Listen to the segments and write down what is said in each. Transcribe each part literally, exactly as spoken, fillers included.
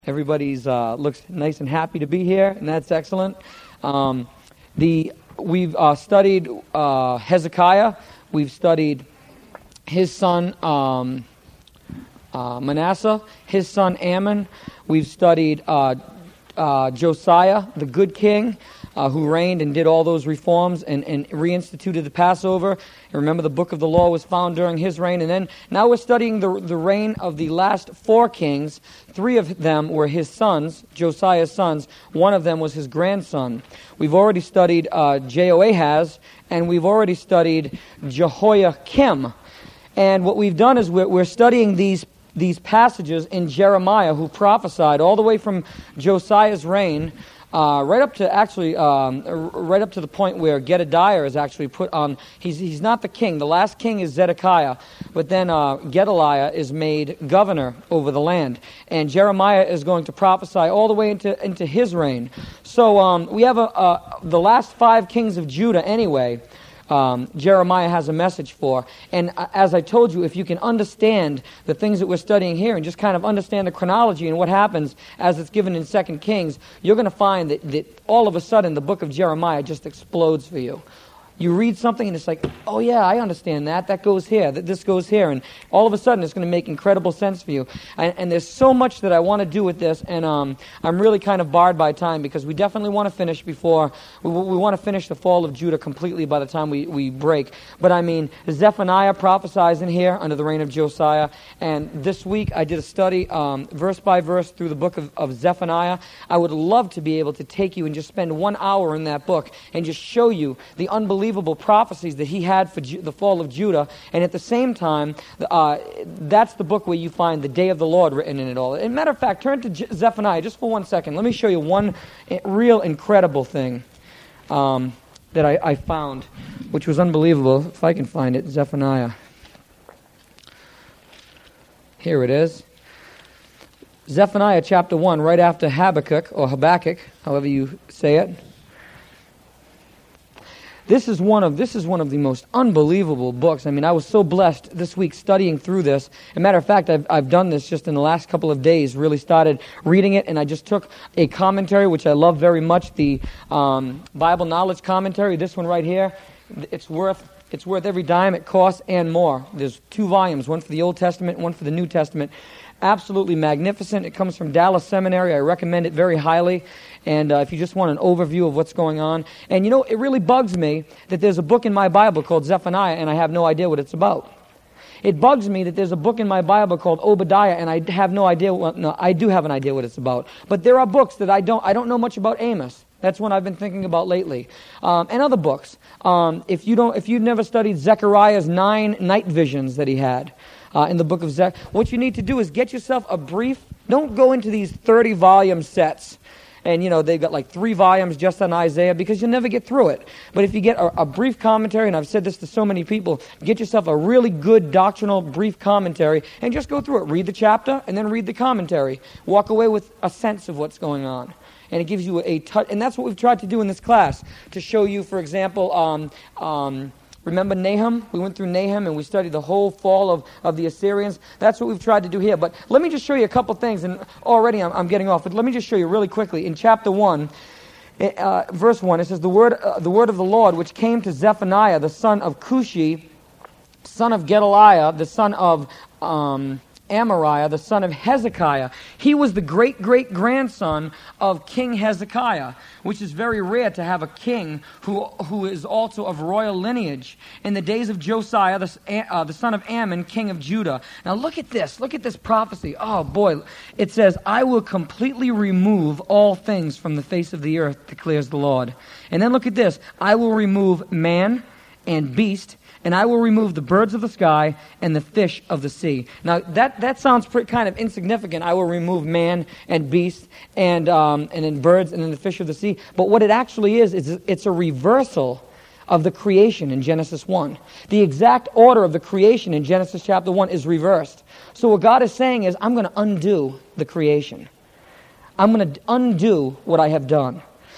Everybody's uh, looks nice and happy to be here, and that's excellent. Um, the we've uh, studied uh, Hezekiah. We've studied his son um, uh, Manasseh, his son Ammon. We've studied uh, uh, Josiah, the good king, uh, who reigned and did all those reforms and, and reinstituted the Passover. And remember, the book of the law was found during his reign. And then now we're studying the the reign of the last four kings. Three of them were his sons, Josiah's sons. One of them was his grandson. We've already studied uh, Jehoahaz, and we've already studied Jehoiakim. And what we've done is we're, we're studying these these passages in Jeremiah, who prophesied all the way from Josiah's reign, uh, right up to actually um, right up to the point where Gedaliah is actually put on. He's he's not the king. The last king is Zedekiah, but then uh, Gedaliah is made governor over the land, and Jeremiah is going to prophesy all the way into into his reign. So um, we have a, a the last five kings of Judah anyway. Um, Jeremiah has a message for. And uh, as I told you, if you can understand the things that we're studying here and just kind of understand the chronology and what happens as it's given in Second Kings, you're going to find that, that all of a sudden the book of Jeremiah just explodes for you. You read something and it's like, oh yeah, I understand that. That goes here. That this goes here. And all of a sudden it's going to make incredible sense for you. And, and there's so much that I want to do with this. And um, I'm really kind of barred by time because we definitely want to finish before, we, we want to finish the fall of Judah completely by the time we, we break. But I mean, Zephaniah prophesies in here under the reign of Josiah. And this week I did a study um, verse by verse through the book of, of Zephaniah. I would love to be able to take you and just spend one hour in that book and just show you the unbelievable prophecies that he had for Ju- the fall of Judah, and at the same time, uh, that's the book where you find the day of the Lord written in it all. As a matter of fact, turn to Je- Zephaniah just for one second. Let me show you one real incredible thing um, that I, I found, which was unbelievable. If I can find it, Zephaniah. Here it is. Zephaniah chapter one, right after Habakkuk, or Habakkuk, however you say it. This is one of this is one of the most unbelievable books. I mean, I was so blessed this week studying through this. As a matter of fact, I've I've done this just in the last couple of days. Really started reading it, and I just took a commentary, which I love very much, the um, Bible Knowledge Commentary. This one right here, it's worth it's worth every dime it costs and more. There's two volumes, one for the Old Testament, one for the New Testament. Absolutely magnificent. It comes from Dallas Seminary. I recommend it very highly. And uh, if you just want an overview of what's going on. And you know, it really bugs me that there's a book in my Bible called Zephaniah and I have no idea what it's about. It bugs me that there's a book in my Bible called Obadiah and I have no idea what, no, I do have an idea what it's about. But there are books that I don't, I don't know much about. Amos. That's one I've been thinking about lately. Um, and other books. Um, if you don't, if you've never studied Zechariah's nine night visions that he had, Uh, in the book of Zech, what you need to do is get yourself a brief, don't go into these thirty volume sets, and you know, they've got like three volumes just on Isaiah, because you'll never get through it. But if you get a, a brief commentary, and I've said this to so many people, get yourself a really good doctrinal brief commentary, and just go through it. Read the chapter, and then read the commentary. Walk away with a sense of what's going on. And it gives you a touch, and that's what we've tried to do in this class, to show you, for example, um, um, remember Nahum? We went through Nahum and we studied the whole fall of, of the Assyrians. That's what we've tried to do here. But let me just show you a couple things, and already I'm, I'm getting off, but let me just show you really quickly. In chapter one, uh, verse one, it says, the word, uh, the word of the Lord which came to Zephaniah, the son of Cushi, son of Gedaliah, the son of Um, Amariah, the son of Hezekiah. He was the great-great-grandson of King Hezekiah, which is very rare to have a king who who is also of royal lineage. In the days of Josiah, the, uh, the son of Ammon, king of Judah. Now look at this. Look at this prophecy. Oh boy. It says, I will completely remove all things from the face of the earth, declares the Lord. And then look at this. I will remove man and beast, and I will remove the birds of the sky and the fish of the sea. Now, that, that sounds pretty kind of insignificant. I will remove man and beast and um, and then birds and then the fish of the sea. But what it actually is, is it's a reversal of the creation in Genesis one. The exact order of the creation in Genesis chapter one is reversed. So what God is saying is, I'm going to undo the creation. I'm going to undo what I have done.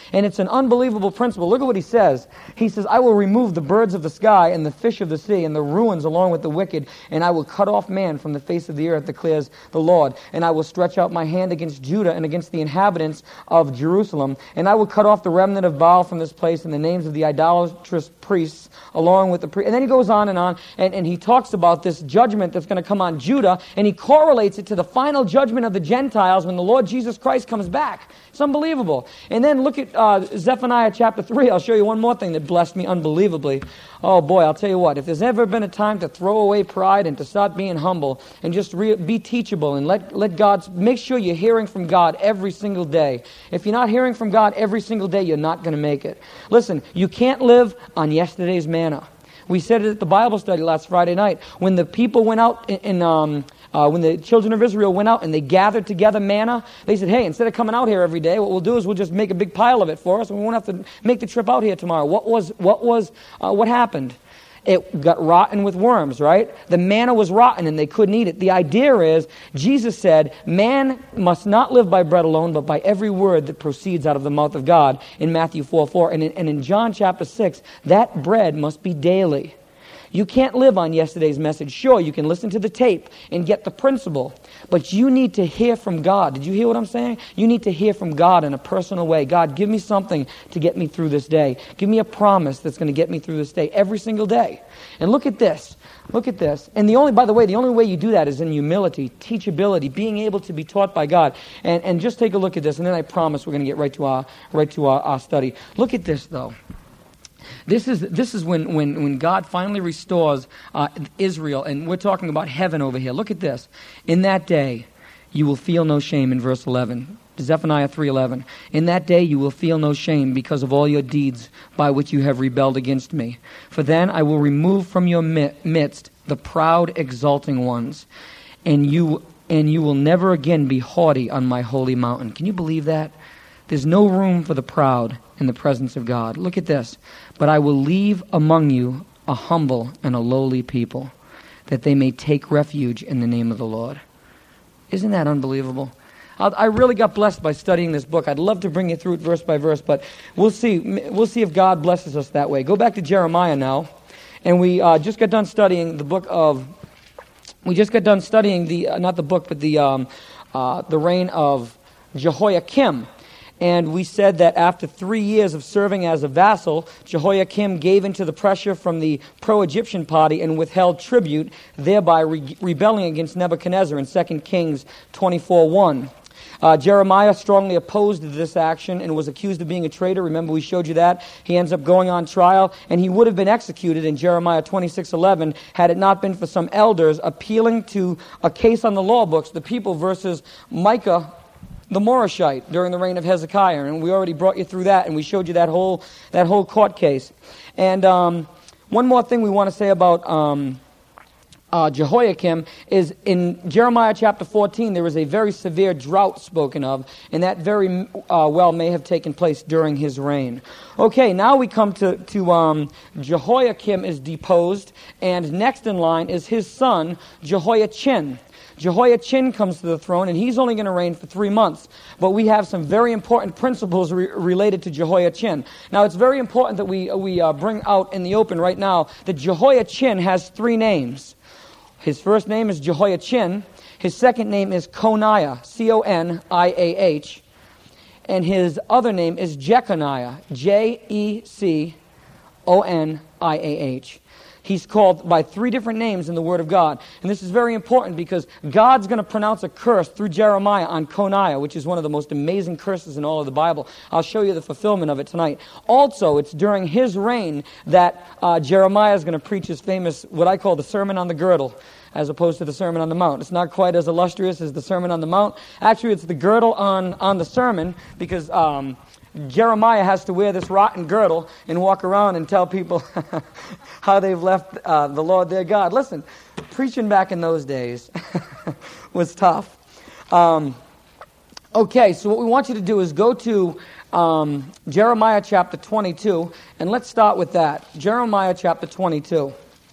And it's an unbelievable principle. Look at what he says. He says, I will remove the birds of the sky and the fish of the sea and the ruins along with the wicked, and I will cut off man from the face of the earth, declares the Lord. And I will stretch out my hand against Judah and against the inhabitants of Jerusalem, and I will cut off the remnant of Baal from this place and the names of the idolatrous priests along with the priests. And then he goes on and on, and, and he talks about this judgment that's going to come on Judah, and he correlates it to the final judgment of the Gentiles when the Lord Jesus Christ comes back. It's unbelievable. And then look at uh, Zephaniah chapter three. I'll show you one more thing that blessed me unbelievably. Oh boy, I'll tell you what, if there's ever been a time to throw away pride and to start being humble and just re- be teachable and let, let God, make sure you're hearing from God every single day. If you're not hearing from God every single day, you're not going to make it. Listen, you can't live on yesterday's manna. We said it at the Bible study last Friday night. When the people went out in, in um, uh, when the children of Israel went out and they gathered together manna, they said, hey, instead of coming out here every day, what we'll do is we'll just make a big pile of it for us and we won't have to make the trip out here tomorrow. What was, what was, uh, what happened? It got rotten with worms, right? The manna was rotten and they couldn't eat it. The idea is, Jesus said, man must not live by bread alone, but by every word that proceeds out of the mouth of God in Matthew four four. And in, and in John chapter six, that bread must be daily. You can't live on yesterday's message. Sure, you can listen to the tape and get the principle, but you need to hear from God. Did you hear what I'm saying? You need to hear from God in a personal way. God, give me something to get me through this day. Give me a promise that's going to get me through this day every single day. And look at this. Look at this. And the only, by the way, the only way you do that is in humility, teachability, being able to be taught by God. And and just take a look at this, and then I promise we're going to get right to our right to our, our study. Look at this, though. This is this is when, when, when God finally restores uh, Israel, and we're talking about heaven over here. Look at this. In that day, you will feel no shame, in verse eleven. Zephaniah three eleven. In that day you will feel no shame because of all your deeds by which you have rebelled against me. For then I will remove from your midst the proud, exulting ones, and you and you will never again be haughty on my holy mountain. Can you believe that? There's no room for the proud in the presence of God. Look at this. But I will leave among you a humble and a lowly people, that they may take refuge in the name of the Lord. Isn't that unbelievable? I really got blessed by studying this book. I'd love to bring you through it verse by verse, but we'll see. We'll see if God blesses us that way. Go back to Jeremiah now, and we uh, just got done studying the book of. We just got done studying the uh, not the book, but the um, uh, the reign of Jehoiakim. And we said that after three years of serving as a vassal, Jehoiakim gave into the pressure from the pro-Egyptian party and withheld tribute, thereby re- rebelling against Nebuchadnezzar in Second Kings twenty-four one. Uh, Jeremiah strongly opposed this action and was accused of being a traitor. Remember, we showed you that. He ends up going on trial, and he would have been executed in Jeremiah twenty-six eleven had it not been for some elders appealing to a case on the law books, the people versus Micah the Morashite during the reign of Hezekiah, and we already brought you through that, and we showed you that whole that whole court case. And um, one more thing we want to say about um, uh, Jehoiakim is in Jeremiah chapter fourteen, there is a very severe drought spoken of, and that very uh, well may have taken place during his reign. Okay, now we come to, to um, Jehoiakim is deposed, and next in line is his son, Jehoiachin. Jehoiachin comes to the throne, and he's only going to reign for three months. But we have some very important principles re- related to Jehoiachin. Now, it's very important that we we uh, bring out in the open right now that Jehoiachin has three names. His first name is Jehoiachin. His second name is Coniah, C O N I A H. And his other name is Jeconiah, J E C O N I A H. He's called by three different names in the Word of God. And this is very important because God's going to pronounce a curse through Jeremiah on Coniah, which is one of the most amazing curses in all of the Bible. I'll show you the fulfillment of it tonight. Also, it's during his reign that uh, Jeremiah is going to preach his famous, what I call the Sermon on the Girdle, as opposed to the Sermon on the Mount. It's not quite as illustrious as the Sermon on the Mount. Actually, it's the girdle on, on the sermon because Um, Jeremiah has to wear this rotten girdle and walk around and tell people how they've left uh, the Lord their God. Listen, preaching back in those days was tough. Um, okay, so what we want you to do is go to um, Jeremiah chapter twenty-two, and let's start with that. Jeremiah chapter twenty-two.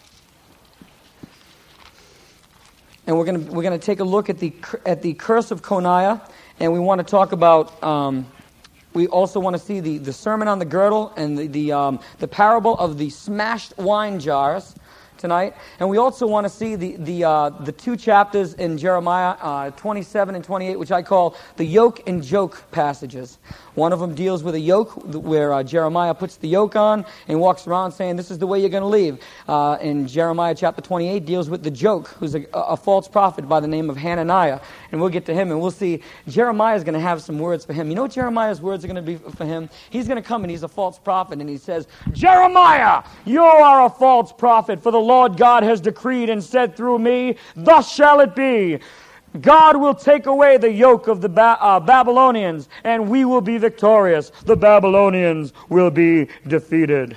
And we're going to we're going to take a look at the at the curse of Coniah, and we want to talk about Um, We also want to see the, the Sermon on the Girdle and the, the, um, the parable of the smashed wine jars tonight. And we also want to see the, the, uh, the two chapters in Jeremiah uh, twenty-seven and twenty-eight, which I call the yoke and joke passages. One of them deals with a yoke, where uh, Jeremiah puts the yoke on and walks around saying, this is the way you're going to leave. Uh, and Jeremiah chapter twenty-eight deals with the joke, who's a, a false prophet by the name of Hananiah. And we'll get to him, and we'll see Jeremiah's going to have some words for him. You know what Jeremiah's words are going to be for him? He's going to come, and he's a false prophet, and he says, Jeremiah, you are a false prophet, for the Lord God has decreed and said through me, thus shall it be. God will take away the yoke of the ba- uh, Babylonians, and we will be victorious. The Babylonians will be defeated.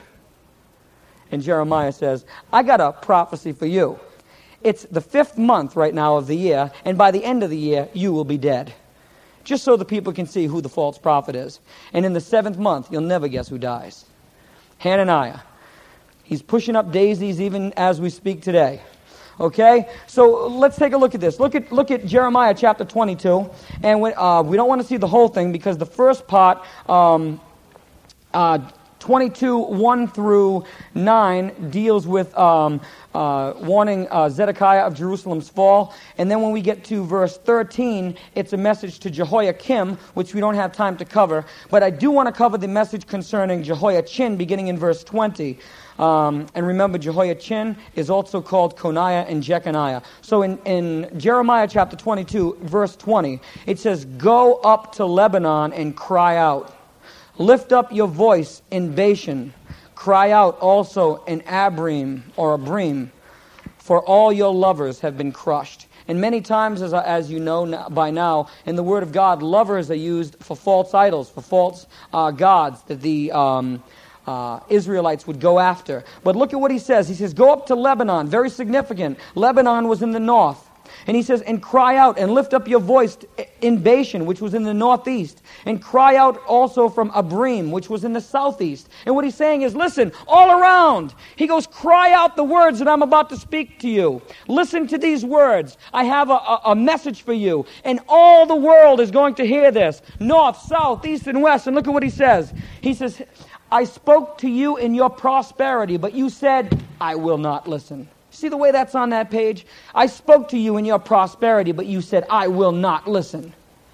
And Jeremiah says, I got a prophecy for you. It's the fifth month right now of the year, and by the end of the year, you will be dead. Just so the people can see who the false prophet is. And in the seventh month, you'll never guess who dies. Hananiah. He's pushing up daisies even as we speak today. Okay, so let's take a look at this. Look at look at Jeremiah chapter twenty-two, and we, uh, we don't want to see the whole thing because the first part, um, uh, twenty-two one through nine, deals with um, uh, warning uh, Zedekiah of Jerusalem's fall, and then when we get to verse thirteen, it's a message to Jehoiakim, which we don't have time to cover. But I do want to cover the message concerning Jehoiachin, beginning in verse twenty. Um, and remember, Jehoiachin is also called Coniah and Jeconiah. So in, in Jeremiah chapter twenty-two, verse twenty, it says, go up to Lebanon and cry out. Lift up your voice in Bashan. Cry out also in Abrim or Abrim, for all your lovers have been crushed. And many times, as, as you know by now, in the Word of God, lovers are used for false idols, for false uh, gods that the... Um, Uh, Israelites would go after. But look at what he says. He says, go up to Lebanon. Very significant. Lebanon was in the north. And he says, and cry out and lift up your voice in Bashan, which was in the northeast. And cry out also from Abrim, which was in the southeast. And what he's saying is, listen, all around. He goes, cry out the words that I'm about to speak to you. Listen to these words. I have a, a, a message for you. And all the world is going to hear this. North, south, east, and west. And look at what he says. He says, I spoke to you in your prosperity, but you said, I will not listen. See the way that's on that page? I spoke to you in your prosperity, but you said, I will not listen.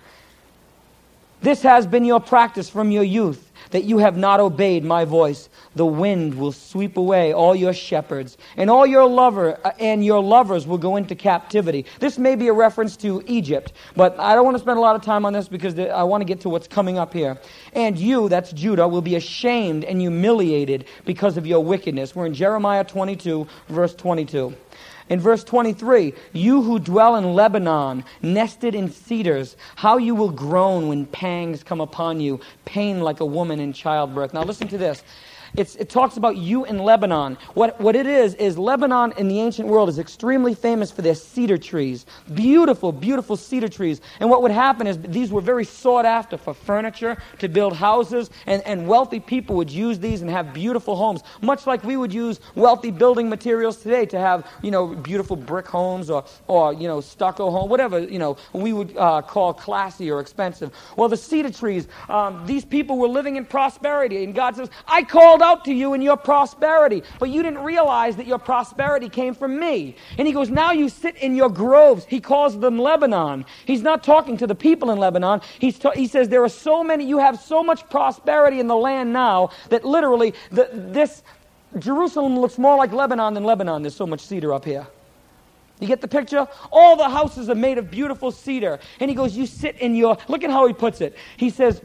This has been your practice from your youth, that you have not obeyed my voice. The wind will sweep away all your shepherds, and all your lover uh, and your lovers will go into captivity. This may be a reference to Egypt, but I don't want to spend a lot of time on this because I want to get to what's coming up here. And you, that's Judah, will be ashamed and humiliated because of your wickedness. We're in Jeremiah twenty-two, verse twenty-two. In verse twenty-three, you who dwell in Lebanon, nested in cedars, how you will groan when pangs come upon you, pain like a woman in childbirth. Now listen to this. It's, it talks about you in Lebanon. What, what it is, is Lebanon in the ancient world is extremely famous for their cedar trees. Beautiful, beautiful cedar trees. And what would happen is these were very sought after for furniture, to build houses, and, and wealthy people would use these and have beautiful homes, much like we would use wealthy building materials today to have, you know, beautiful brick homes or, or you know, stucco home, whatever, you know, we would uh, call classy or expensive. Well, the cedar trees, um, these people were living in prosperity, and God says, I called out to you in your prosperity, but you didn't realize that your prosperity came from me. And he goes, now you sit in your groves. He calls them Lebanon. He's not talking to the people in Lebanon. He's ta- he says there are so many, you have so much prosperity in the land now that literally the, this Jerusalem looks more like Lebanon than Lebanon. There's so much cedar up here. You get the picture? All the houses are made of beautiful cedar. And he goes, you sit in your, look at how he puts it. He says,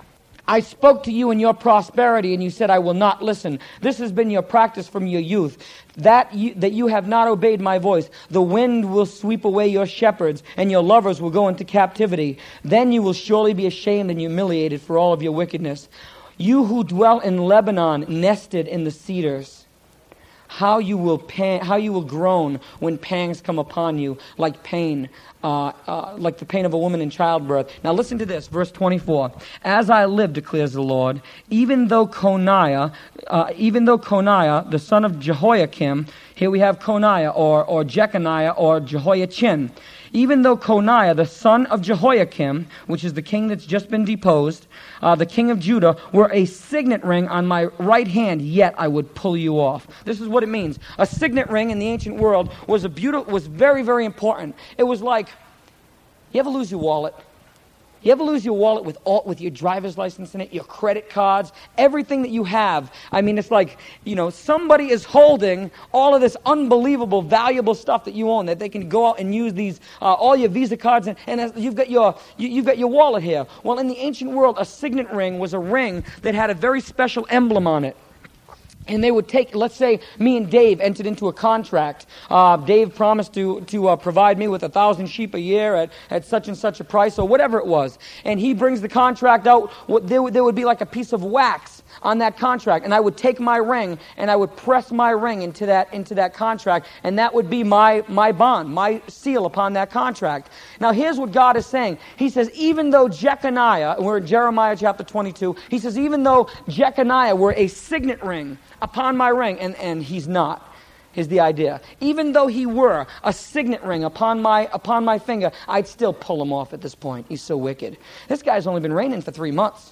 I spoke to you in your prosperity, and you said, I will not listen. This has been your practice from your youth, that you, that you have not obeyed my voice. The wind will sweep away your shepherds, and your lovers will go into captivity. Then you will surely be ashamed and humiliated for all of your wickedness. You who dwell in Lebanon, nested in the cedars, how you will pan, how you will groan when pangs come upon you, like pain, uh, uh, like the pain of a woman in childbirth. Now listen to this, verse twenty-four. As I live, declares the Lord, even though Coniah, uh, even though Coniah, the son of Jehoiakim, here we have Coniah or or Jeconiah or Jehoiachin, even though Coniah, the son of Jehoiakim, which is the king that's just been deposed, uh, the king of Judah, were a signet ring on my right hand, yet I would pull you off. This is what it means. A signet ring in the ancient world was a beautiful, was very, very important. It was like, you ever lose your wallet? You ever lose your wallet with all, with your driver's license in it, your credit cards, everything that you have? I mean, it's like, you know, somebody is holding all of this unbelievable, valuable stuff that you own, that they can go out and use these, uh, all your Visa cards, and, and you've got your you, you've got your wallet here. Well, in the ancient world, a signet ring was a ring that had a very special emblem on it. And they would take, let's say me and Dave entered into a contract. Uh, Dave promised to to uh, provide me with a thousand sheep a year at, at such and such a price, or whatever it was. And he brings the contract out. What, there, would, there would be like a piece of wax on that contract. And I would take my ring and I would press my ring into that into that contract. And that would be my, my bond, my seal upon that contract. Now here's what God is saying. He says, even though Jeconiah, we're in Jeremiah chapter twenty-two, he says, even though Jeconiah were a signet ring upon my ring, and, and he's not, is the idea. Even though he were a signet ring upon my upon my finger, I'd still pull him off at this point. He's so wicked. This guy's only been reigning for three months.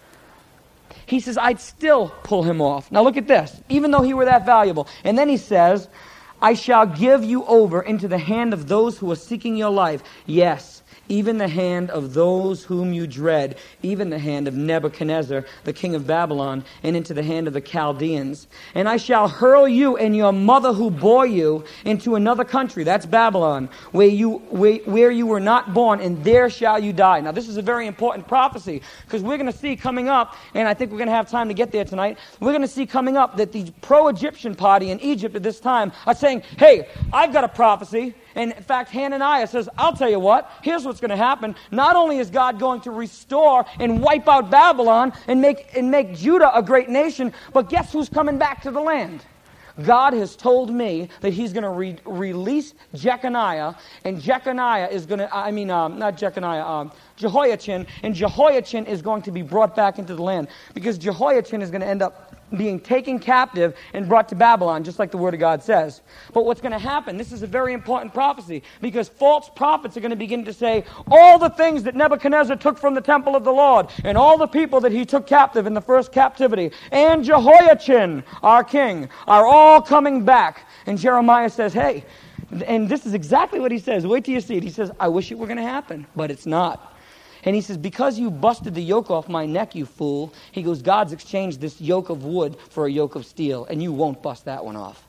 He says, I'd still pull him off. Now look at this. Even though he were that valuable. And then he says, I shall give you over into the hand of those who are seeking your life. Yes, even the hand of those whom you dread, even the hand of Nebuchadnezzar, the king of Babylon, and into the hand of the Chaldeans. And I shall hurl you and your mother who bore you into another country, that's Babylon, where you where, where you were not born, and there shall you die. Now this is a very important prophecy, because we're going to see coming up, and I think we're going to have time to get there tonight, we're going to see coming up that the pro-Egyptian party in Egypt at this time are saying, hey, I've got a prophecy. And in fact, Hananiah says, I'll tell you what, here's what's going to happen. Not only is God going to restore and wipe out Babylon and make and make Judah a great nation, but guess who's coming back to the land? God has told me that he's going to re- release Jeconiah, and Jeconiah is going to, I mean, um, not Jeconiah, um, Jehoiachin, and Jehoiachin is going to be brought back into the land, because Jehoiachin is going to end up being taken captive and brought to Babylon, just like the Word of God says. But what's going to happen, this is a very important prophecy, because false prophets are going to begin to say, all the things that Nebuchadnezzar took from the temple of the Lord, and all the people that he took captive in the first captivity, and Jehoiachin, our king, are all coming back. And Jeremiah says, hey, and this is exactly what he says. Wait till you see it. He says, I wish it were going to happen, but it's not. And he says, because you busted the yoke off my neck, you fool, he goes, God's exchanged this yoke of wood for a yoke of steel, and you won't bust that one off.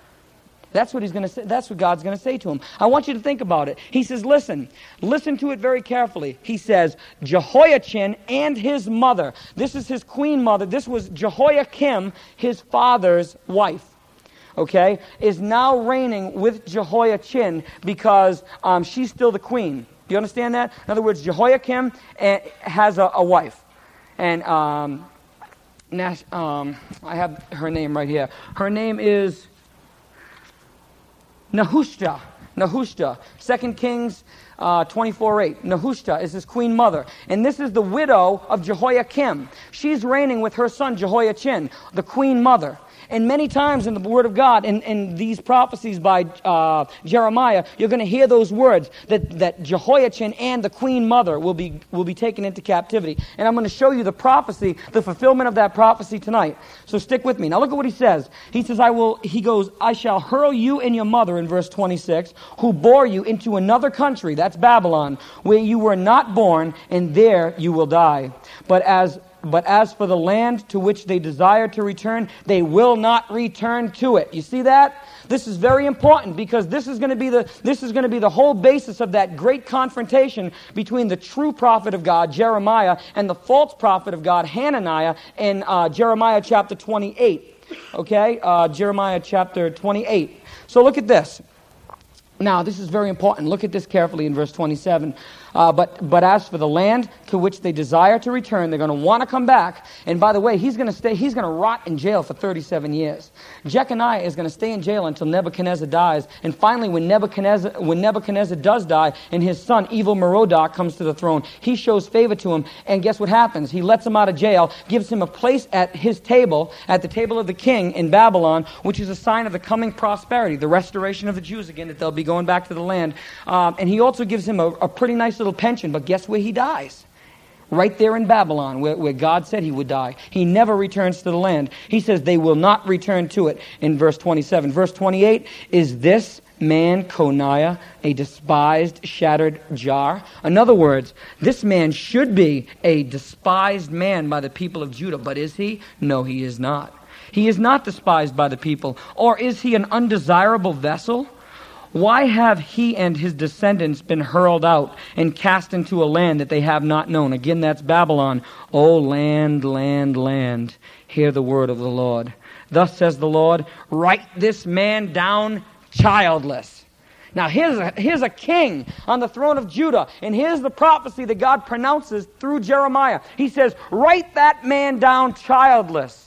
That's what he's going to say. That's what God's going to say to him. I want you to think about it. He says, listen, listen to it very carefully. He says, Jehoiachin and his mother, this is his queen mother, this was Jehoiakim, his father's wife, okay, is now reigning with Jehoiachin because um, she's still the queen. Do you understand that? In other words, Jehoiakim has a, a wife. And um, Nash, um, I have her name right here. Her name is Nehushta. Nehushta. Second Kings uh, twenty-four eight. Nehushta is his queen mother. And this is the widow of Jehoiakim. She's reigning with her son Jehoiachin, the queen mother. And many times in the Word of God, in, in these prophecies by uh, Jeremiah, you're going to hear those words, that, that Jehoiachin and the queen mother will be will be taken into captivity. And I'm going to show you the prophecy, the fulfillment of that prophecy tonight. So stick with me. Now look at what he says. He says, I will. He goes, I shall hurl you and your mother, in verse twenty-six, who bore you into another country, that's Babylon, where you were not born, and there you will die. But as But as for the land to which they desire to return, they will not return to it. You see that? This is very important, because this is going to be the this is going to be the whole basis of that great confrontation between the true prophet of God, Jeremiah, and the false prophet of God, Hananiah, in uh, Jeremiah chapter twenty-eight. Okay, uh, Jeremiah chapter twenty-eight. So look at this. Now, this is very important. Look at this carefully in verse twenty-seven. Uh, but but as for the land to which they desire to return, they're going to want to come back. And by the way, he's going to stay. He's going to rot in jail for thirty-seven years. Jeconiah is going to stay in jail until Nebuchadnezzar dies. And finally, when Nebuchadnezzar when Nebuchadnezzar does die, and his son Evil Merodach comes to the throne, he shows favor to him. And guess what happens? He lets him out of jail, gives him a place at his table, at the table of the king in Babylon, which is a sign of the coming prosperity, the restoration of the Jews again, that they'll be going back to the land. Um, and he also gives him a, a pretty nice little pension, but guess where he dies? Right there in Babylon, where, where God said he would die. He never returns to the land. He says they will not return to it in verse twenty-seven. Verse twenty-eight, is this man Coniah a despised, shattered jar? In other words, this man should be a despised man by the people of Judah, but is he? No, he is not. He is not despised by the people. Or is he an undesirable vessel? Why have he and his descendants been hurled out and cast into a land that they have not known? Again, that's Babylon. O land, land, land, hear the word of the Lord. Thus says the Lord, write this man down childless. Now here's a, here's a king on the throne of Judah, and here's the prophecy that God pronounces through Jeremiah. He says, write that man down childless.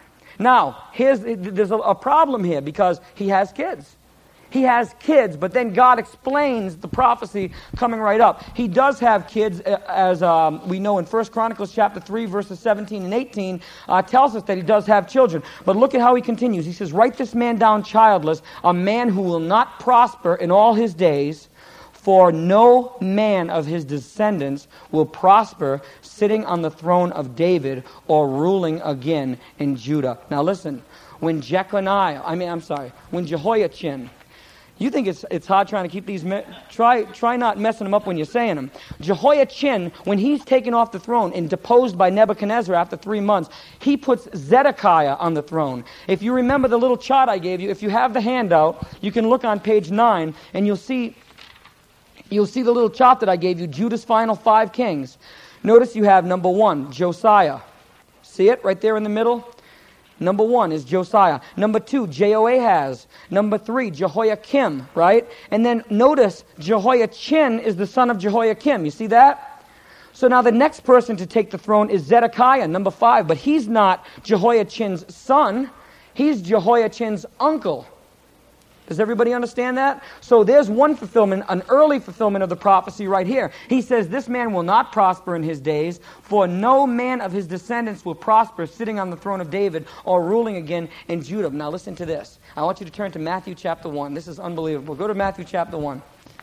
Now, here's there's a, a problem here because he has kids. He has kids, but then God explains the prophecy coming right up. He does have kids, as um, we know in First Chronicles chapter three, verses seventeen and eighteen, uh, tells us that he does have children. But look at how he continues. He says, write this man down childless, a man who will not prosper in all his days, for no man of his descendants will prosper sitting on the throne of David or ruling again in Judah. Now listen, when Jeconiah, I mean, I'm sorry, when Jehoiachin, you think it's it's hard trying to keep these... Me- try try not messing them up when you're saying them. Jehoiachin, when he's taken off the throne and deposed by Nebuchadnezzar after three months, he puts Zedekiah on the throne. If you remember the little chart I gave you, if you have the handout, you can look on page nine, and you'll see you'll see the little chart that I gave you, Judah's final five kings. Notice you have number one, Josiah. See it right there in the middle? Number one is Josiah. Number two, Jehoahaz. Number three, Jehoiakim, right? And then notice Jehoiachin is the son of Jehoiakim. You see that? So now the next person to take the throne is Zedekiah, number five. But he's not Jehoiachin's son. He's Jehoiachin's uncle. Does everybody understand that? So there's one fulfillment, an early fulfillment of the prophecy right here. He says, this man will not prosper in his days, for no man of his descendants will prosper sitting on the throne of David or ruling again in Judah. Now listen to this. I want you to turn to Matthew chapter one. This is unbelievable. Go to Matthew chapter one.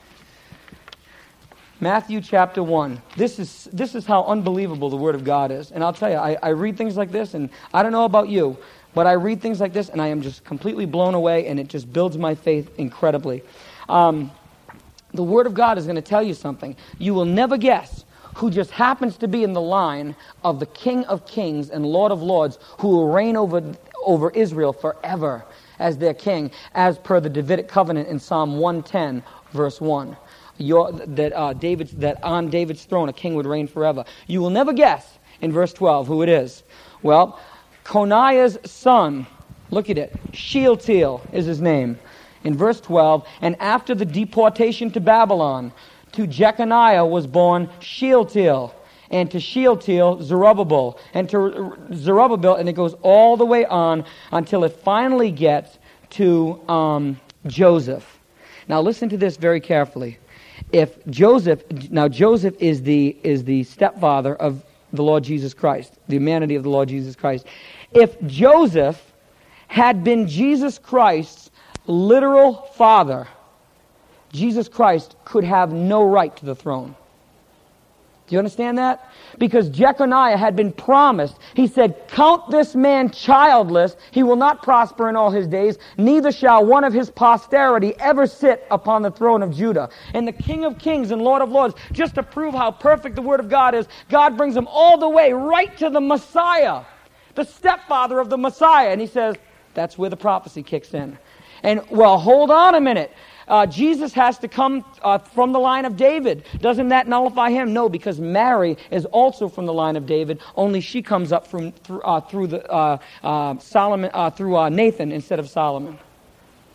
Matthew chapter one. This is this is how unbelievable the Word of God is. And I'll tell you, I, I read things like this, and I don't know about you, but I read things like this, and I am just completely blown away, and it just builds my faith incredibly. Um, the Word of God is going to tell you something. You will never guess who just happens to be in the line of the King of Kings and Lord of Lords, who will reign over, over Israel forever as their king, as per the Davidic covenant in Psalm one ten, verse one. Your, that uh, David's, that on David's throne a king would reign forever. You will never guess in verse twelve who it is. Well, Coniah's son, look at it, Shealtiel is his name. In verse twelve, and after the deportation to Babylon, to Jeconiah was born Shealtiel, and to Shealtiel Zerubbabel, and to Zerubbabel, and it goes all the way on until it finally gets to um, Joseph. Now listen to this very carefully. If Joseph, now Joseph is the is the stepfather of the Lord Jesus Christ, the humanity of the Lord Jesus Christ. If Joseph had been Jesus Christ's literal father, Jesus Christ could have no right to the throne. Do you understand that? Because Jeconiah had been promised. He said, count this man childless. He will not prosper in all his days. Neither shall one of his posterity ever sit upon the throne of Judah. And the King of Kings and Lord of Lords, just to prove how perfect the Word of God is, God brings him all the way right to the Messiah, the stepfather of the Messiah. And he says, that's where the prophecy kicks in. And, well, hold on a minute. Uh, Jesus has to come uh, from the line of David. Doesn't that nullify him? No, because Mary is also from the line of David. Only she comes up from through, uh, through the uh, uh, Solomon uh, through uh, Nathan instead of Solomon.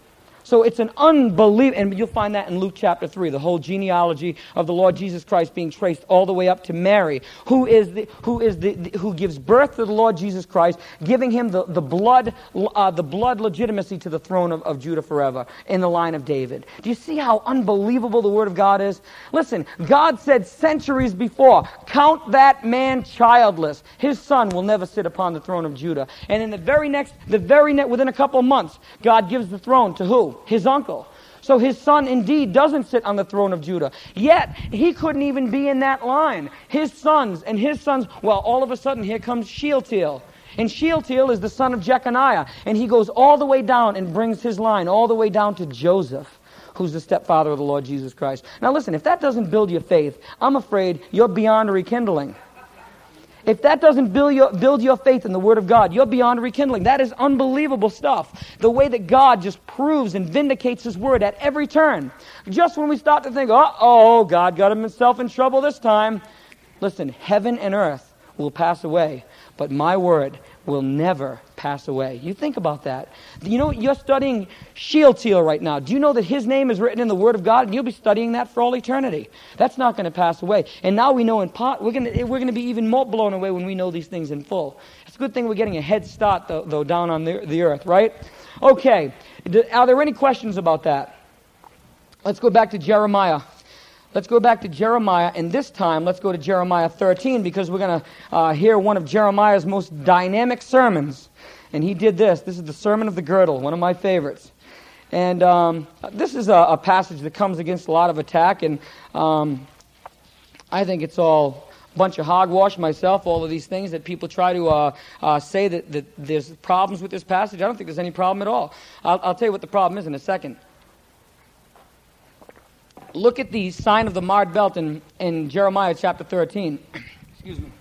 So it's an unbelievable, and you'll find that in Luke chapter three, the whole genealogy of the Lord Jesus Christ being traced all the way up to Mary, who is the, who is the, the who gives birth to the Lord Jesus Christ, giving him the, the blood uh, the blood legitimacy to the throne of, of Judah forever in the line of David. Do you see how unbelievable the Word of God is? Listen, God said centuries before, count that man childless. His son will never sit upon the throne of Judah. And in the very next, the very next, within a couple of months, God gives the throne to who? His uncle. So his son indeed doesn't sit on the throne of Judah. Yet, he couldn't even be in that line. His sons and his sons, well, all of a sudden, here comes Shealtiel. And Shealtiel is the son of Jeconiah. And he goes all the way down and brings his line all the way down to Joseph, who's the stepfather of the Lord Jesus Christ. Now listen, if that doesn't build your faith, I'm afraid you're beyond rekindling. If that doesn't build your, build your faith in the Word of God, you're beyond rekindling. That is unbelievable stuff. The way that God just proves and vindicates His Word at every turn. Just when we start to think, uh-oh, God got himself in trouble this time. Listen, heaven and earth will pass away, but my Word will never pass away. You think about that. You know, you're studying Shealtiel right now. Do you know that his name is written in the Word of God, and you'll be studying that for all eternity? That's not going to pass away. And now we know in part, we're going to we're going to be even more blown away when we know these things in full. It's a good thing we're getting a head start, though, though down on the, the earth, right? Okay. Are there any questions about that? Let's go back to Jeremiah. Let's go back to Jeremiah, and this time let's go to Jeremiah thirteen, because we're going to uh, hear one of Jeremiah's most dynamic sermons. And he did this. This is the Sermon of the Girdle, one of my favorites. And um, this is a, a passage that comes against a lot of attack, and um, I think it's all a bunch of hogwash myself, all of these things that people try to uh, uh, say that, that there's problems with this passage. I don't think there's any problem at all. I'll, I'll tell you what the problem is in a second. Look at the sign of the marred belt in, in Jeremiah chapter thirteen. Excuse me.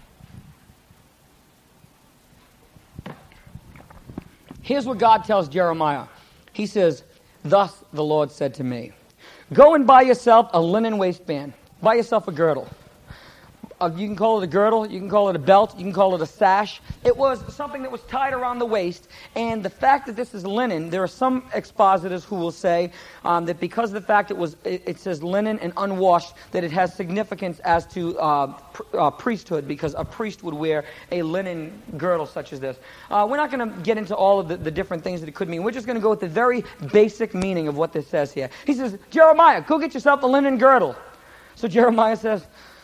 Here's what God tells Jeremiah. He says, "Thus the Lord said to me, go and buy yourself a linen waistband. Buy yourself a girdle." Uh, you can call it a girdle, you can call it a belt, you can call it a sash. It was something that was tied around the waist, and the fact that this is linen, there are some expositors who will say um, that because of the fact it was, it, it says linen and unwashed, that it has significance as to uh, pr- uh, priesthood, because a priest would wear a linen girdle such as this. Uh, we're not going to get into all of the, the different things that it could mean. We're just going to go with the very basic meaning of what this says here. He says, Jeremiah, go get yourself a linen girdle. So Jeremiah says,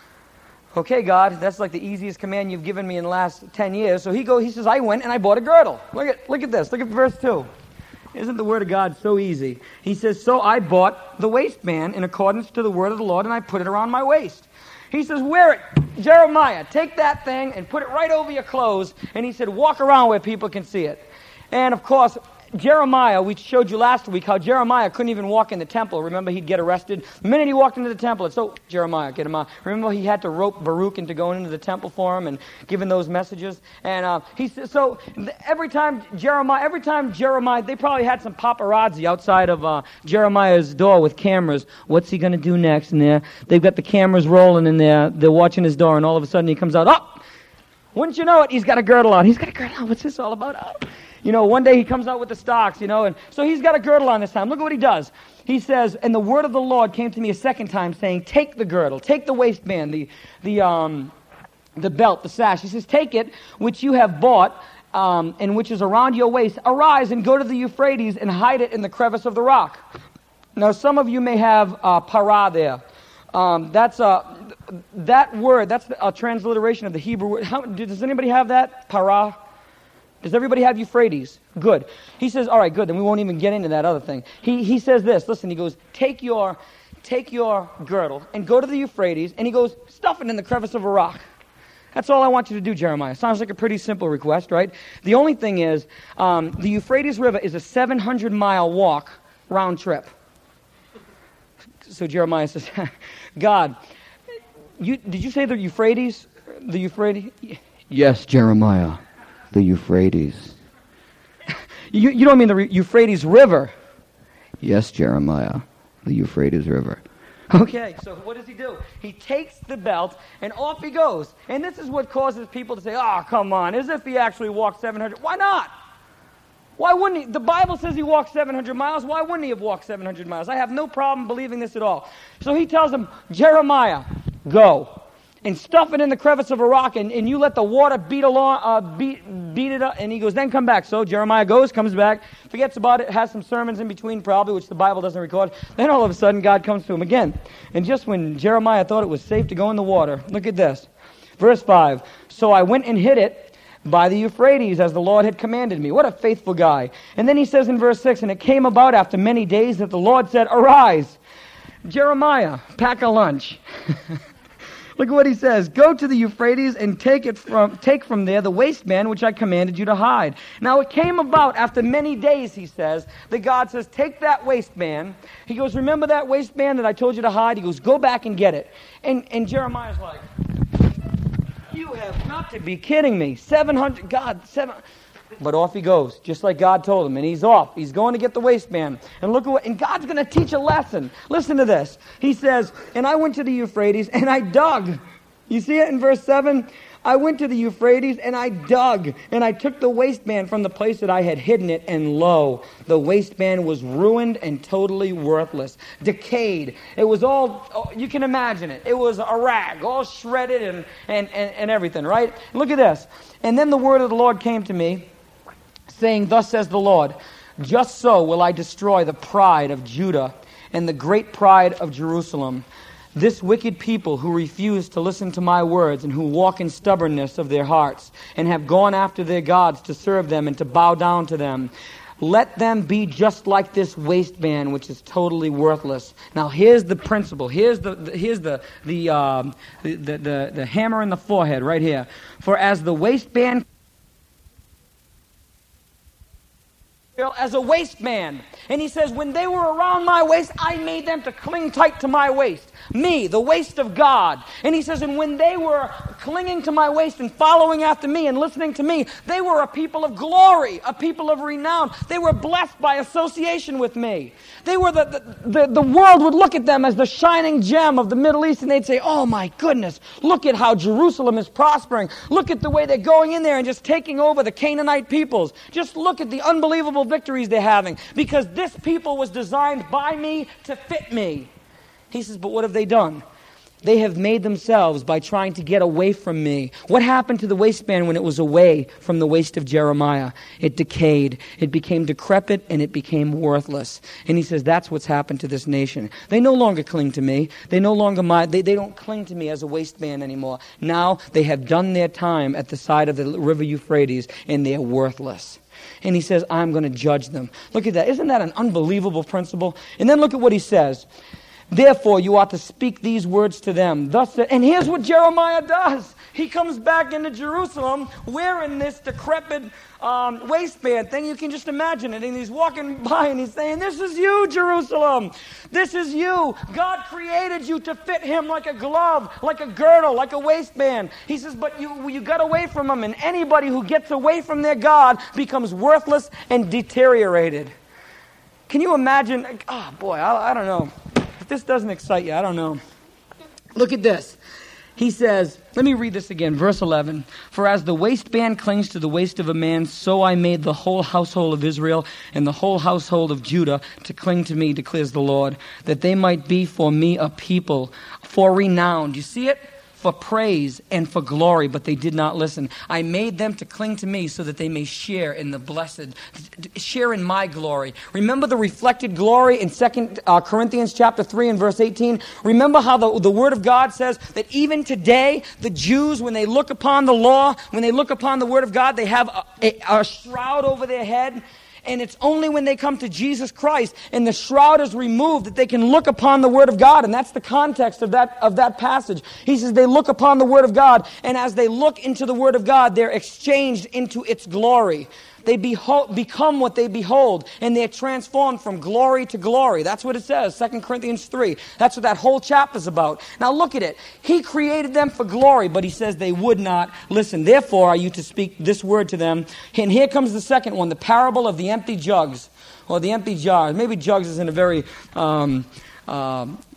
okay, God, that's like the easiest command you've given me in the last ten years. So he go, he says, I went and I bought a girdle. Look at look at this. Look at verse two. Isn't the word of God so easy? He says, so I bought the waistband in accordance to the word of the Lord, and I put it around my waist. He says, wear it. Jeremiah, take that thing and put it right over your clothes. And he said, walk around where people can see it. And of course, Jeremiah, we showed you last week how Jeremiah couldn't even walk in the temple. Remember, he'd get arrested. The minute he walked into the temple, it's, so, Jeremiah, get him out. Remember, he had to rope Baruch into going into the temple for him and giving those messages. And uh, he said, so every time Jeremiah, every time Jeremiah, they probably had some paparazzi outside of uh, Jeremiah's door with cameras. What's he going to do next in there? They've got the cameras rolling in there. They're watching his door, and all of a sudden he comes out, oh! Wouldn't you know it, he's got a girdle on. He's got a girdle on. What's this all about? Oh. You know, one day he comes out with the stocks, you know, and so he's got a girdle on this time. Look at what he does. He says, and the word of the Lord came to me a second time, saying, take the girdle, take the waistband, the the um, the belt, the sash. He says, take it, which you have bought, um, and which is around your waist. Arise and go to the Euphrates and hide it in the crevice of the rock. Now, some of you may have uh, para there. Um, that's a, that word, that's a transliteration of the Hebrew word. How, does anybody have that? Para? Does everybody have Euphrates? Good. He says, all right, good, then we won't even get into that other thing. He he says this, listen, he goes, take your take your girdle and go to the Euphrates, and he goes, stuff it in the crevice of a rock. That's all I want you to do, Jeremiah. Sounds like a pretty simple request, right? The only thing is, um, the Euphrates River is a seven hundred mile walk round trip. So Jeremiah says, God, you did you say the Euphrates? The Euphrates? Yes, Jeremiah. The Euphrates. you, you don't mean the Euphrates River? Yes, Jeremiah. The Euphrates River. Okay, so what does he do? He takes the belt and off he goes. And this is what causes people to say, oh, come on, as if he actually walked seven hundred. Why not? Why wouldn't he? The Bible says he walked seven hundred miles. Why wouldn't he have walked seven hundred miles? I have no problem believing this at all. So he tells him, Jeremiah, go and stuff it in the crevice of a rock, and, and you let the water beat along, uh, beat beat it up. And he goes, then come back. So Jeremiah goes, comes back, forgets about it, has some sermons in between probably, which the Bible doesn't record. Then all of a sudden, God comes to him again. And just when Jeremiah thought it was safe to go in the water, look at this. Verse five, so I went and hid it by the Euphrates as the Lord had commanded me. What a faithful guy. And then he says in verse six, and it came about after many days that the Lord said, arise, Jeremiah, pack a lunch. Look at what he says. Go to the Euphrates and take it from take from there the waistband which I commanded you to hide. Now it came about after many days, he says, that God says, take that waistband. He goes, remember that waistband that I told you to hide? He goes, go back and get it. And, and Jeremiah's like, you have got to be kidding me. seven hundred, God, seven. But off he goes, just like God told him, and he's off. He's going to get the waistband. And look at what, and God's going to teach a lesson. Listen to this. He says, and I went to the Euphrates, and I dug. You see it in verse seven? I went to the Euphrates, and I dug, and I took the waistband from the place that I had hidden it, and lo, the waistband was ruined and totally worthless, decayed. It was all, you can imagine it. It was a rag, all shredded and, and, and, and everything, right? Look at this. And then the word of the Lord came to me, saying, thus says the Lord, just so will I destroy the pride of Judah and the great pride of Jerusalem. This wicked people who refuse to listen to my words and who walk in stubbornness of their hearts and have gone after their gods to serve them and to bow down to them. Let them be just like this waistband, which is totally worthless. Now, here's the principle. Here's the, the here's the the, um, the the the the hammer in the forehead right here. For as the waistband as a waistband. And he says, when they were around my waist, I made them to cling tight to my waist. Me, the waist of God. And he says, and when they were clinging to my waist and following after me and listening to me, they were a people of glory, a people of renown. They were blessed by association with me. They were the, the, the, the world would look at them as the shining gem of the Middle East, and they'd say, oh my goodness, look at how Jerusalem is prospering. Look at the way they're going in there and just taking over the Canaanite peoples. Just look at the unbelievable victories they're having, because this people was designed by me to fit me. He says, but what have they done? They have made themselves by trying to get away from me. What happened to the waistband when it was away from the waist of Jeremiah? It decayed. It became decrepit and it became worthless. And he says, that's what's happened to this nation. They no longer cling to me. They no longer my, they, they don't cling to me as a waistband anymore. Now they have done their time at the side of the river Euphrates and they're worthless. And he says, I'm going to judge them. Look at that. Isn't that an unbelievable principle? And then look at what he says. Therefore, you ought to speak these words to them. Thus, and here's what Jeremiah does. He comes back into Jerusalem wearing this decrepit um, waistband thing. You can just imagine it. And he's walking by and he's saying, this is you, Jerusalem. This is you. God created you to fit him like a glove, like a girdle, like a waistband. He says, but you, you got away from him. And anybody who gets away from their God becomes worthless and deteriorated. Can you imagine? Oh, boy, I, I don't know. If this doesn't excite you, I don't know. Look at this. He says, let me read this again, verse eleven. For as the waistband clings to the waist of a man, so I made the whole household of Israel and the whole household of Judah to cling to me, declares the Lord, that they might be for me a people, for renown. Do you see it? For praise and for glory, but they did not listen. I made them to cling to me so that they may share in the blessed, share in my glory. Remember the reflected glory in Second uh, Corinthians chapter three and verse eighteen? Remember how the, the Word of God says that even today, the Jews, when they look upon the law, when they look upon the Word of God, they have a, a, a shroud over their head. And it's only when they come to Jesus Christ and the shroud is removed that they can look upon the Word of God. And that's the context of that of that passage. He says they look upon the Word of God, and as they look into the Word of God, they're exchanged into its glory. They beho- become what they behold, and they're transformed from glory to glory. That's what it says, Second Corinthians three. That's what that whole chapter is about. Now look at it. He created them for glory, but he says they would not listen. Therefore are you to speak this word to them. And here comes the second one, the parable of the empty jugs, or the empty jars. Maybe jugs isn't a very... Um, um,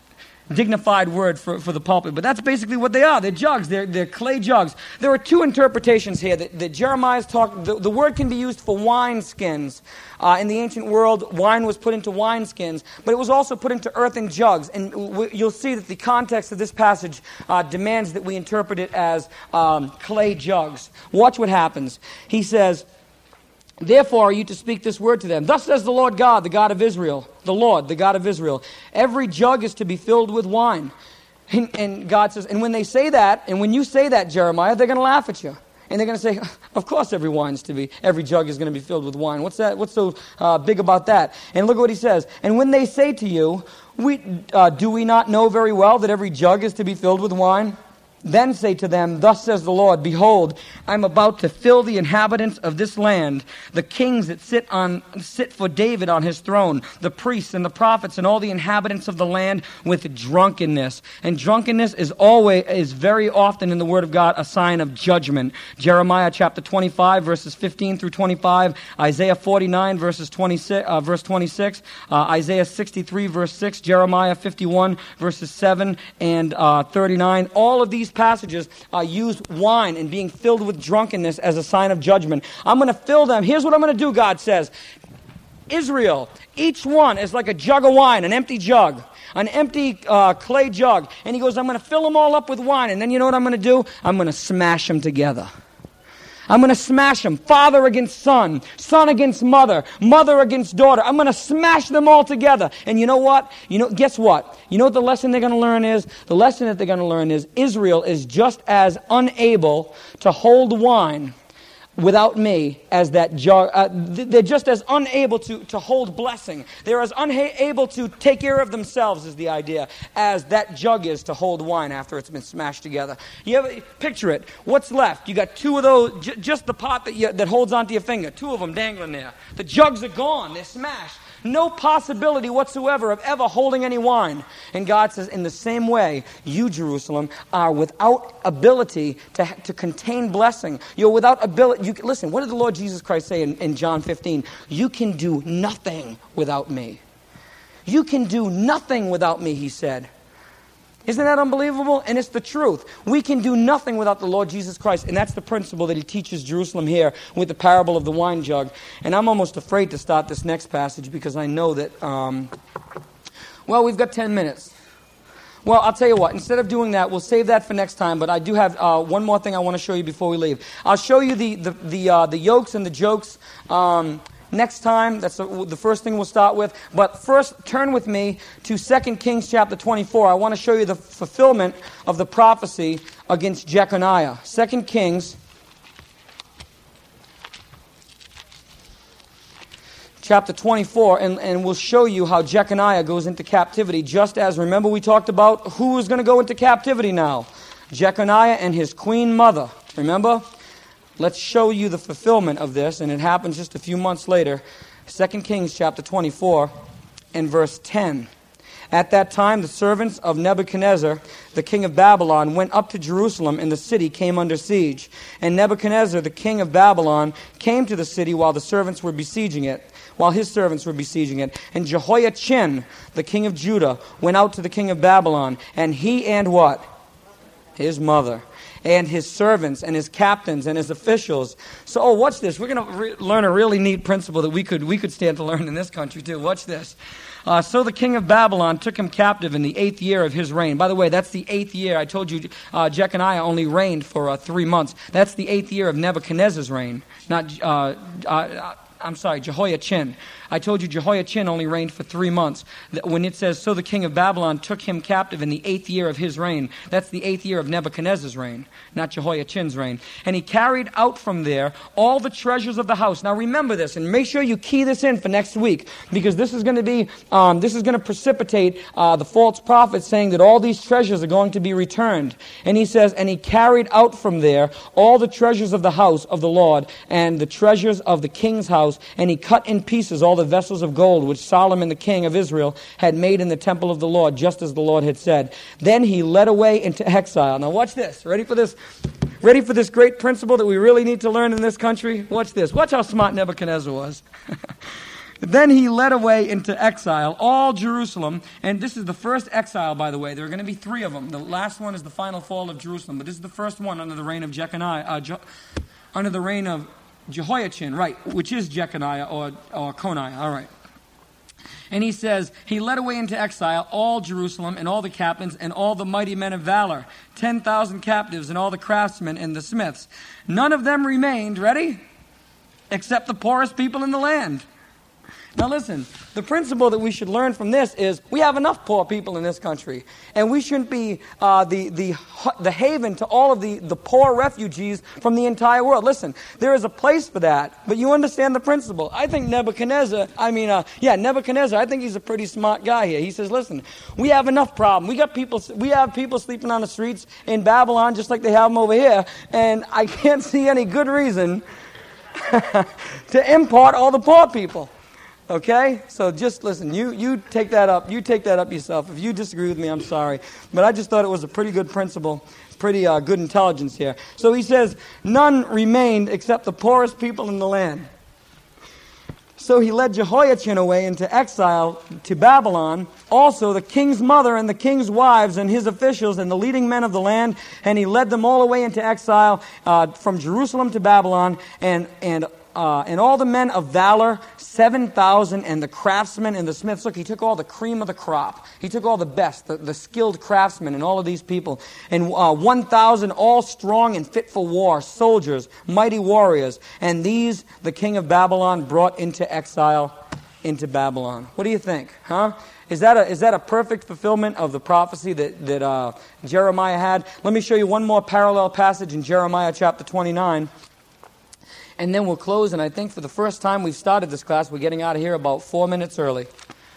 dignified word for, for the pulpit, but that's basically what they are. They're jugs. They're, they're clay jugs. There are two interpretations here that, that Jeremiah's talk. The, the word can be used for wine skins. Uh, in the ancient world, wine was put into wine skins, but it was also put into earthen jugs. And w- you'll see that the context of this passage uh, demands that we interpret it as um, clay jugs. Watch what happens. He says, "Therefore are you to speak this word to them. Thus says the Lord God, the God of Israel, the Lord, the God of Israel. Every jug is to be filled with wine." And, and God says, and when they say that, and when you say that, Jeremiah, they're going to laugh at you. And they're going to say, of course every wine's to be, every jug is going to be filled with wine. What's that? What's so uh, big about that? And look at what he says. "And when they say to you, we uh, do we not know very well that every jug is to be filled with wine? Then say to them, Thus says the Lord, Behold, I am about to fill the inhabitants of this land, the kings that sit on sit for David on his throne, the priests and the prophets and all the inhabitants of the land with drunkenness." And drunkenness is always is very often in the Word of God a sign of judgment. Jeremiah chapter twenty-five, verses fifteen through twenty-five, Isaiah forty-nine, verses twenty-six, uh, verse twenty-six, uh, Isaiah sixty-three, verse six, Jeremiah fifty-one, verses seven and uh, thirty-nine. All of these passages uh, use wine and being filled with drunkenness as a sign of judgment. I'm going to fill them. Here's what I'm going to do, God says. Israel, each one is like a jug of wine, an empty jug, an empty uh, clay jug. And he goes, I'm going to fill them all up with wine. And then you know what I'm going to do? I'm going to smash them together. I'm going to smash them. Father against son, son against mother, mother against daughter. I'm going to smash them all together. And you know what? You know, guess what? You know what the lesson they're going to learn is? The lesson that they're going to learn is Israel is just as unable to hold wine without me as that jug. Uh, they're just as unable to, to hold blessing. They're as unable to take care of themselves, is the idea, as that jug is to hold wine after it's been smashed together. You ever picture it? What's left? You got two of those, j- just the pot that you, that holds onto your finger, two of them dangling there. The jugs are gone. They're smashed. No possibility whatsoever of ever holding any wine. And God says, in the same way, you, Jerusalem, are without ability to, to contain blessing. You're without ability. You, listen, what did the Lord Jesus Christ say in, in John fifteen? You can do nothing without me. You can do nothing without me, he said. Isn't that unbelievable? And it's the truth. We can do nothing without the Lord Jesus Christ. And that's the principle that he teaches Jerusalem here with the parable of the wine jug. And I'm almost afraid to start this next passage because I know that, um, well, we've got ten minutes. Well, I'll tell you what. Instead of doing that, we'll save that for next time. But I do have uh, one more thing I want to show you before we leave. I'll show you the, the, the, uh, the yokes and the jokes um next time. That's the, the first thing we'll start with. But first, turn with me to Second Kings chapter twenty-four. I want to show you the fulfillment of the prophecy against Jeconiah. Second Kings chapter twenty-four, and, and we'll show you how Jeconiah goes into captivity, just as, remember we talked about who is going to go into captivity now? Jeconiah and his queen mother. Remember? Let's show you the fulfillment of this, and it happens just a few months later. Second Kings chapter twenty-four and verse ten. At that time the servants of Nebuchadnezzar, the king of Babylon, went up to Jerusalem, and the city came under siege. And Nebuchadnezzar, the king of Babylon, came to the city while the servants were besieging it, while his servants were besieging it. And Jehoiachin, the king of Judah, went out to the king of Babylon, and he and what? His mother. And his servants and his captains and his officials. So, oh, watch this. We're going to re- learn a really neat principle that we could we could stand to learn in this country too. Watch this. Uh, so the king of Babylon took him captive in the eighth year of his reign. By the way, that's the eighth year. I told you uh, Jeconiah only reigned for uh, three months. That's the eighth year of Nebuchadnezzar's reign. Not, uh, uh, I'm sorry, Jehoiachin. I told you Jehoiachin only reigned for three months. When it says, so the king of Babylon took him captive in the eighth year of his reign, that's the eighth year of Nebuchadnezzar's reign, not Jehoiachin's reign. And he carried out from there all the treasures of the house. Now remember this, and make sure you key this in for next week, because this is going to be, um, this is going to precipitate uh, the false prophet saying that all these treasures are going to be returned. And he says, and he carried out from there all the treasures of the house of the Lord, and the treasures of the king's house, and he cut in pieces all the vessels of gold which Solomon the king of Israel had made in the temple of the Lord, just as the Lord had said. Then he led away into exile. Now watch this. Ready for this? Ready for this great principle that we really need to learn in this country? Watch this. Watch how smart Nebuchadnezzar was. Then he led away into exile all Jerusalem. And this is the first exile, by the way. There are going to be three of them. The last one is the final fall of Jerusalem. But this is the first one under the reign of Jeconiah, uh, Je- under the reign of Jehoiachin, right, which is Jeconiah or, or Coniah. All right. And he says, he led away into exile all Jerusalem and all the captains and all the mighty men of valor, ten thousand captives and all the craftsmen and the smiths. None of them remained, ready? Except the poorest people in the land. Now listen, the principle that we should learn from this is we have enough poor people in this country. And we shouldn't be uh, the, the, the haven to all of the, the poor refugees from the entire world. Listen, there is a place for that, but you understand the principle. I think Nebuchadnezzar, I mean, uh, yeah, Nebuchadnezzar, I think he's a pretty smart guy here. He says, listen, we have enough problem. We got people, we have people sleeping on the streets in Babylon just like they have them over here, and I can't see any good reason to import all the poor people. Okay? So just listen, you, you take that up. You take that up yourself. If you disagree with me, I'm sorry. But I just thought it was a pretty good principle, pretty uh, good intelligence here. So he says, none remained except the poorest people in the land. So he led Jehoiachin away into exile to Babylon, also the king's mother and the king's wives and his officials and the leading men of the land, and he led them all away into exile uh, from Jerusalem to Babylon, and and Uh, and all the men of valor, seven thousand, and the craftsmen and the smiths. Look, he took all the cream of the crop. He took all the best, the, the skilled craftsmen and all of these people. And uh, one thousand, all strong and fit for war, soldiers, mighty warriors. And these the king of Babylon brought into exile into Babylon. What do you think, huh? Is that a, is that a perfect fulfillment of the prophecy that, that uh, Jeremiah had? Let me show you one more parallel passage in Jeremiah chapter twenty-nine. And then we'll close, and I think for the first time we've started this class, we're getting out of here about four minutes early,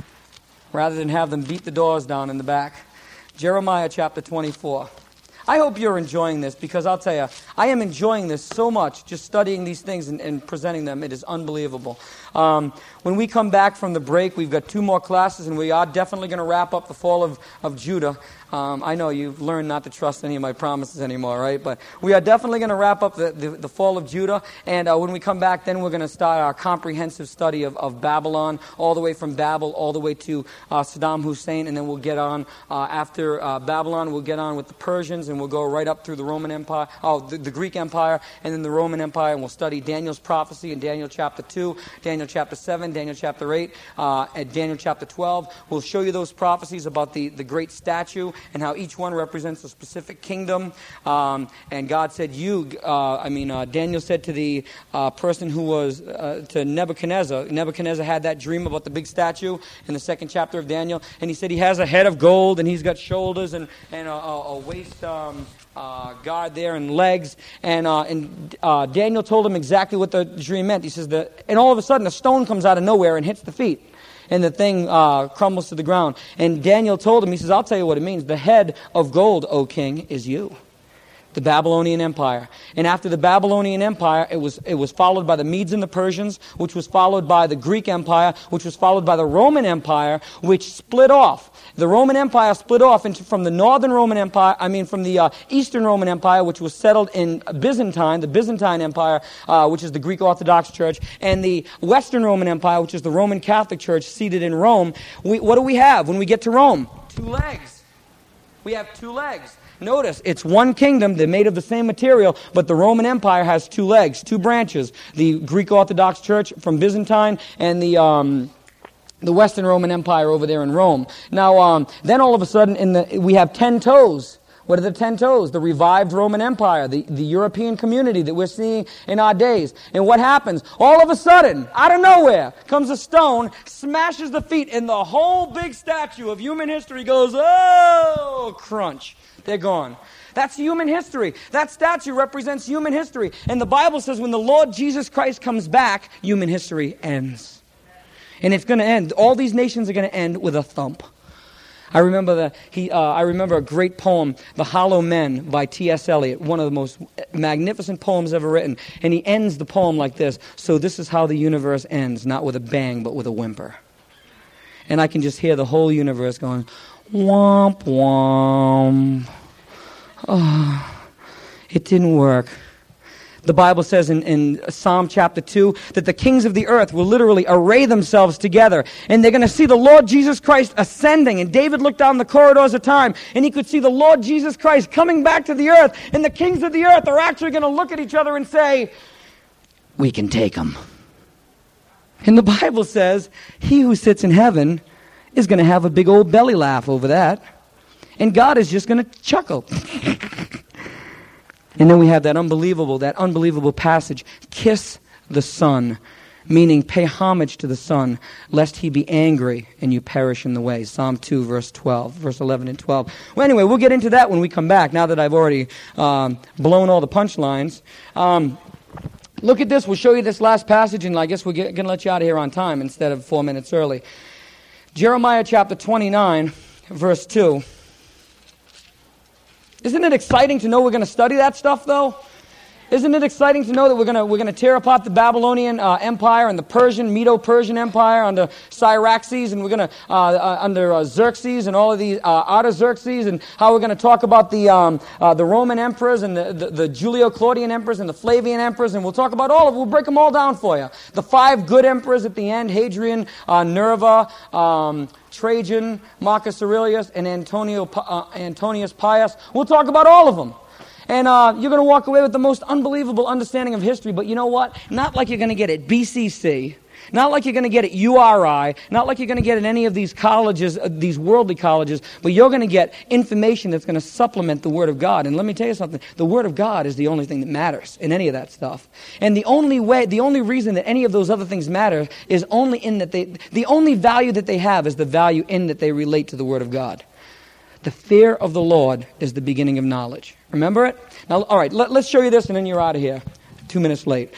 rather than have them beat the doors down in the back. Jeremiah chapter twenty-four. I hope you're enjoying this, because I'll tell you, I am enjoying this so much, just studying these things and, and presenting them. It is unbelievable. Um, when we come back from the break, we've got two more classes, and we are definitely going to wrap up the fall of, of Judah. Um, I know you've learned not to trust any of my promises anymore, right? But we are definitely going to wrap up the, the, the fall of Judah. And uh, when we come back, then we're going to start our comprehensive study of, of Babylon, all the way from Babel, all the way to uh, Saddam Hussein. And then we'll get on, uh, after uh, Babylon, we'll get on with the Persians, and we'll go right up through the Roman Empire, oh, the, the Greek Empire, and then the Roman Empire. And we'll study Daniel's prophecy in Daniel chapter two, Daniel chapter seven, Daniel chapter eight, uh, and Daniel chapter twelve. We'll show you those prophecies about the, the great statue, and how each one represents a specific kingdom. Um, and God said, you, uh, I mean, uh, Daniel said to the uh, person who was, uh, to Nebuchadnezzar, Nebuchadnezzar had that dream about the big statue in the second chapter of Daniel, and he said he has a head of gold, and he's got shoulders and, and a, a, a waist um, uh, guard there and legs. And, uh, and uh, Daniel told him exactly what the dream meant. He says, that, and all of a sudden a stone comes out of nowhere and hits the feet. And the thing uh, crumbles to the ground. And Daniel told him, he says, I'll tell you what it means. The head of gold, O king, is you. The Babylonian Empire. And after the Babylonian Empire, it was it was followed by the Medes and the Persians, which was followed by the Greek Empire, which was followed by the Roman Empire, which split off. The Roman Empire split off into, from the Northern Roman Empire, I mean from the uh, Eastern Roman Empire, which was settled in Byzantine, the Byzantine Empire, uh, which is the Greek Orthodox Church, and the Western Roman Empire, which is the Roman Catholic Church, seated in Rome. We, what do we have when we get to Rome? Two legs. We have two legs. Notice, it's one kingdom. They're made of the same material, but the Roman Empire has two legs, two branches. The Greek Orthodox Church from Byzantine and the um, the Western Roman Empire over there in Rome. Now, um, then all of a sudden, in the we have ten toes. What are the ten toes? The revived Roman Empire, the, the European community that we're seeing in our days. And what happens? All of a sudden, out of nowhere, comes a stone, smashes the feet, and the whole big statue of human history goes, oh, crunch. They're gone. That's human history. That statue represents human history. And the Bible says when the Lord Jesus Christ comes back, human history ends. And it's going to end. All these nations are going to end with a thump. I remember the he. Uh, I remember a great poem, "The Hollow Men" by T S Eliot, one of the most magnificent poems ever written. And he ends the poem like this: "So this is how the universe ends, not with a bang, but with a whimper." And I can just hear the whole universe going, "Womp womp." Oh, it didn't work. The Bible says in, in Psalm chapter two that the kings of the earth will literally array themselves together, and they're going to see the Lord Jesus Christ ascending. And David looked down the corridors of time, and he could see the Lord Jesus Christ coming back to the earth, and the kings of the earth are actually going to look at each other and say, we can take him. And the Bible says he who sits in heaven is going to have a big old belly laugh over that, and God is just going to chuckle. And then we have that unbelievable, that unbelievable passage, kiss the Son, meaning pay homage to the Son, lest he be angry and you perish in the way. Psalm two, verse twelve, verse eleven and twelve. Well, anyway, we'll get into that when we come back, now that I've already um, blown all the punchlines. Um, look at this. We'll show you this last passage, and I guess we're going to let you out of here on time instead of four minutes early. Jeremiah chapter twenty-nine, verse two. Isn't it exciting to know we're going to study that stuff, though? Isn't it exciting to know that we're going to we're going to tear apart the Babylonian uh, Empire and the Persian, Medo-Persian Empire under Cyaxares, and we're going to uh, uh, under uh, Xerxes and all of these uh, Artaxerxes, and how we're going to talk about the um, uh, the Roman emperors and the, the, the Julio-Claudian emperors and the Flavian emperors, and we'll talk about all of them. We'll break them all down for you. The five good emperors at the end: Hadrian, uh, Nerva, um, Trajan, Marcus Aurelius, and Antonio, uh, Antonius Pius. We'll talk about all of them. And uh, you're going to walk away with the most unbelievable understanding of history. But you know what? Not like you're going to get at B C C. Not like you're going to get at U R I. Not like you're going to get at any of these colleges, uh, these worldly colleges. But you're going to get information that's going to supplement the Word of God. And let me tell you something. The Word of God is the only thing that matters in any of that stuff. And the only way, the only reason that any of those other things matter is only in that they, the only value that they have is the value in that they relate to the Word of God. The fear of the Lord is the beginning of knowledge. Remember it? Now, all right, let, let's show you this, and then you're out of here. Two minutes late.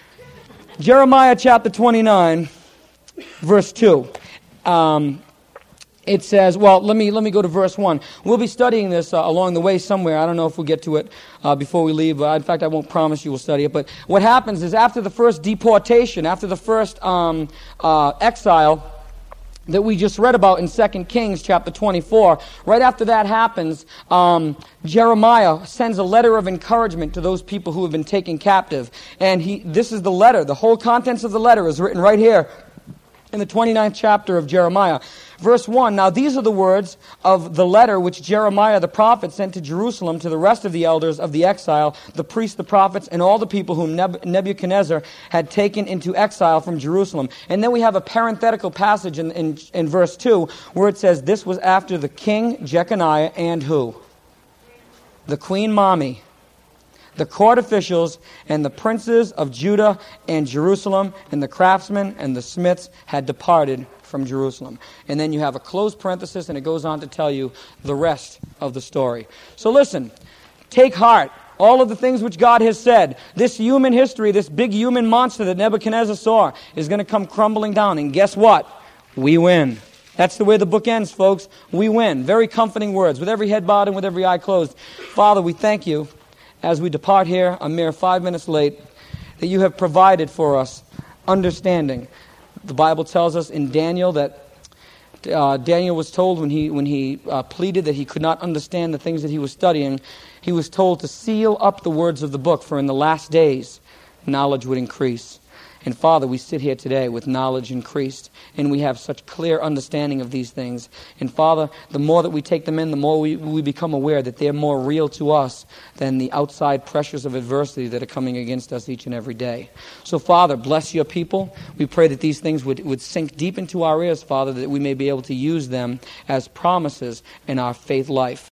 Jeremiah chapter twenty-nine, verse two. Um, it says, well, let me let me go to verse one. We'll be studying this uh, along the way somewhere. I don't know if we'll get to it uh, before we leave. Uh, in fact, I won't promise you we'll study it. But what happens is after the first deportation, after the first um, uh, exile that we just read about in Second Kings chapter twenty-four, right after that happens, um, Jeremiah sends a letter of encouragement to those people who have been taken captive. And he, this is the letter. The whole contents of the letter is written right here in the twenty-ninth chapter of Jeremiah. Verse one, now these are the words of the letter which Jeremiah the prophet sent to Jerusalem to the rest of the elders of the exile, the priests, the prophets, and all the people whom Neb- Nebuchadnezzar had taken into exile from Jerusalem. And then we have a parenthetical passage in, in, in verse two where it says, this was after the king Jeconiah and who? The queen Mommy, the court officials, and the princes of Judah and Jerusalem, and the craftsmen and the smiths had departed from Jerusalem. And then you have a closed parenthesis, and it goes on to tell you the rest of the story. So listen, take heart. All of the things which God has said, this human history, this big human monster that Nebuchadnezzar saw is going to come crumbling down. And guess what? We win. That's the way the book ends, folks. We win. Very comforting words, with every head bowed and with every eye closed. Father, we thank you as we depart here a mere five minutes late, that you have provided for us understanding. The Bible tells us in Daniel that uh, Daniel was told when he when he uh, pleaded that he could not understand the things that he was studying, he was told to seal up the words of the book, for in the last days knowledge would increase. And Father, we sit here today with knowledge increased, and we have such clear understanding of these things. And Father, the more that we take them in, the more we, we become aware that they're more real to us than the outside pressures of adversity that are coming against us each and every day. So Father, bless your people. We pray that these things would, would sink deep into our ears, Father, that we may be able to use them as promises in our faith life.